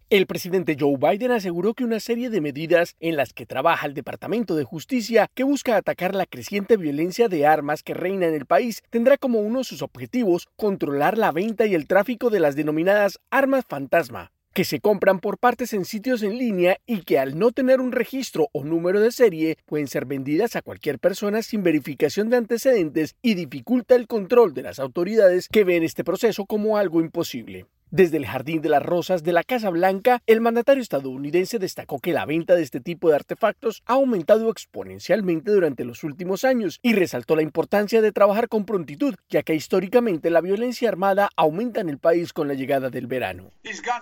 El presidente Joe Biden aseguró que una serie de medidas en las que trabaja el Departamento de Justicia, que busca atacar la creciente violencia de armas que reina en el país, tendrá como uno de sus objetivos controlar la venta y el tráfico de las denominadas armas fantasma, que se compran por partes en sitios en línea y que al no tener un registro o número de serie pueden ser vendidas a cualquier persona sin verificación de antecedentes y dificulta el control de las autoridades, que ven este proceso como algo imposible. Desde el Jardín de las Rosas de la Casa Blanca, el mandatario estadounidense destacó que la venta de este tipo de artefactos ha aumentado exponencialmente durante los últimos años y resaltó la importancia de trabajar con prontitud, ya que históricamente la violencia armada aumenta en el país con la llegada del verano.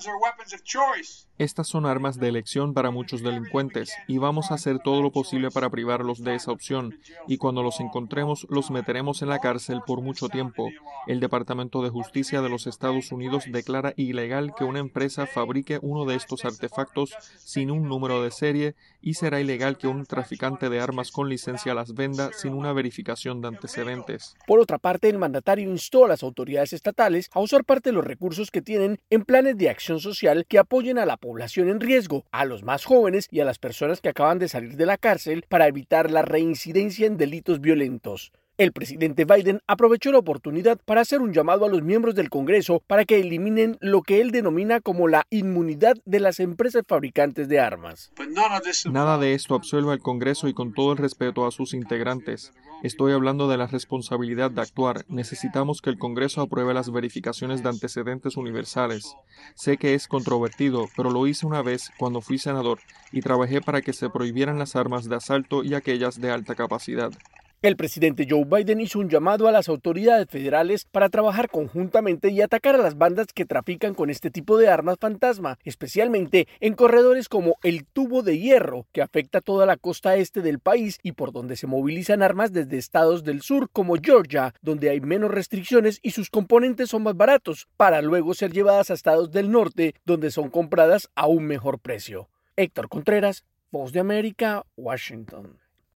Estas son armas de elección para muchos delincuentes y vamos a hacer todo lo posible para privarlos de esa opción, y cuando los encontremos los meteremos en la cárcel por mucho tiempo. El Departamento de Justicia de los Estados Unidos declara ilegal que una empresa fabrique uno de estos artefactos sin un número de serie y será ilegal que un traficante de armas con licencia las venda sin una verificación de antecedentes. Por otra parte, el mandatario instó a las autoridades estatales a usar parte de los recursos que tienen en planes de acción social que apoyen a la población en riesgo, a los más jóvenes y a las personas que acaban de salir de la cárcel para evitar la reincidencia en delitos violentos. El presidente Biden aprovechó la oportunidad para hacer un llamado a los miembros del Congreso para que eliminen lo que él denomina como la inmunidad de las empresas fabricantes de armas. Nada de esto absuelve al Congreso y con todo el respeto a sus integrantes. Estoy hablando de la responsabilidad de actuar. Necesitamos que el Congreso apruebe las verificaciones de antecedentes universales. Sé que es controvertido, pero lo hice una vez cuando fui senador y trabajé para que se prohibieran las armas de asalto y aquellas de alta capacidad. El presidente Joe Biden hizo un llamado a las autoridades federales para trabajar conjuntamente y atacar a las bandas que trafican con este tipo de armas fantasma, especialmente en corredores como el Tubo de Hierro, que afecta toda la costa este del país y por donde se movilizan armas desde estados del sur como Georgia, donde hay menos restricciones y sus componentes son más baratos, para luego ser llevadas a estados del norte, donde son compradas a un mejor precio. Héctor Contreras, Voz de América, Washington.